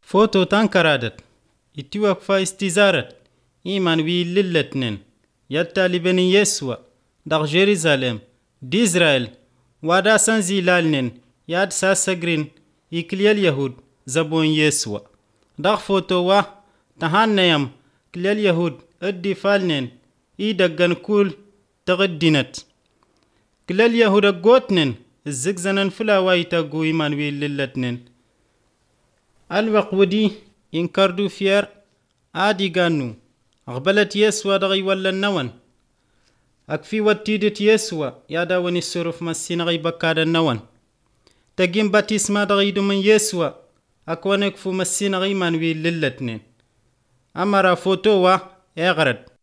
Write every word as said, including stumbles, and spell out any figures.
فوتو تانكرادت اتوك فا استزارت إيمان وي للتنين يالتالي بني يسوع داغ جيروزالم دي إسرائيل وادا سنزيلالنين ياد ساسجرين إكليال اليهود زبون يسوع داغ فوتو وا تهانيام كليال اليهود ادي فالنين إيداغن كول تغدينت كليال اليهود اغوتنين الزقزنن فلا وايتا غو إيمان وي للتنين الوق ودي إنكاردو فير آدي غانو أغبلت يسوع دغي ولا النوان أكفي واتيدت يسوع يادا وني السروف مسينا غي بكاد النوان تجيم باتيسما دغي دو من يسوع أكوانك فو مسينا غي منوي للتنين أمرا فوتوا إغرد